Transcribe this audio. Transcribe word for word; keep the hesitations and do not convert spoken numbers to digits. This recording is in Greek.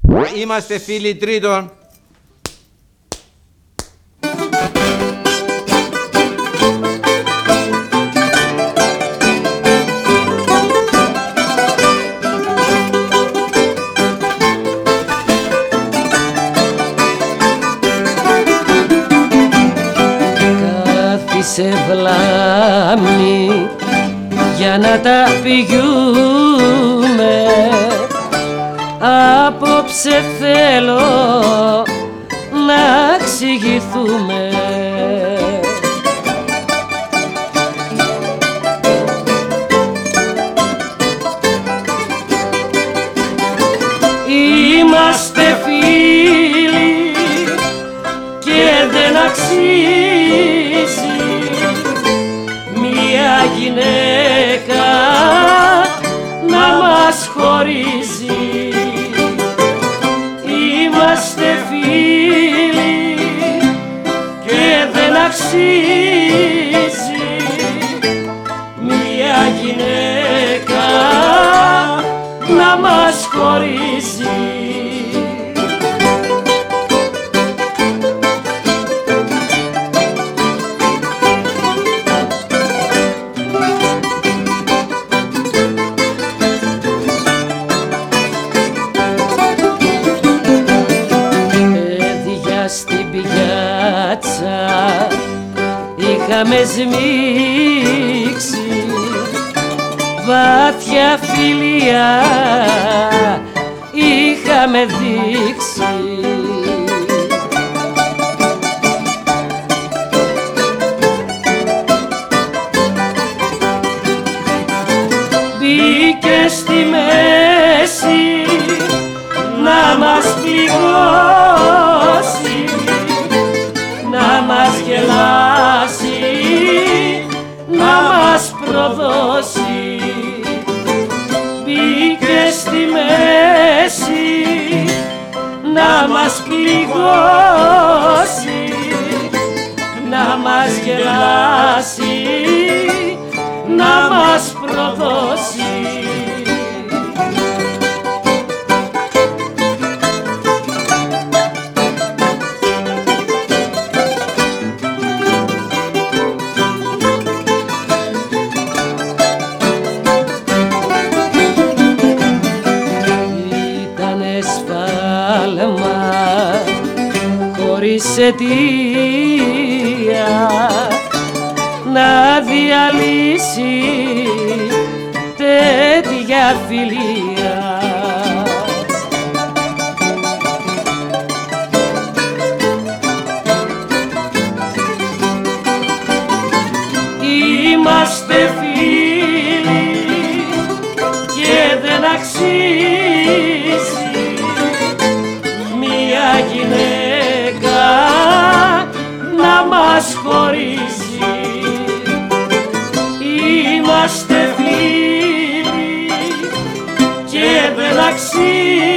Είμαστε φίλοι τρίτων. Σε βλάμη για να τα πηγούμε. Απόψε θέλω να εξηγηθούμε. Είμαστε φίλοι και δεν αξίζει μια γυναίκα να μας χωρίζει. Είμαστε φίλοι και δεν αξίζει μια γυναίκα να μας χωρίζει. Είχαμε σμίξει βάθια φιλία, είχαμε δείξει. Μπήκε στη μέση να μας πληγώσει, να μας γελάσει, να μας προδώσει. Μπήκε στη μέση να μας πληγώσει, να μας γελάσει, να μας προδώσει. Χωρίς αιτία να διαλύσει τέτοια φιλία. Είμαστε φίλοι και δεν αξίζει μια γυναίκα να μας χωρίζει. Είμαστε φίλοι και δεν αξίζει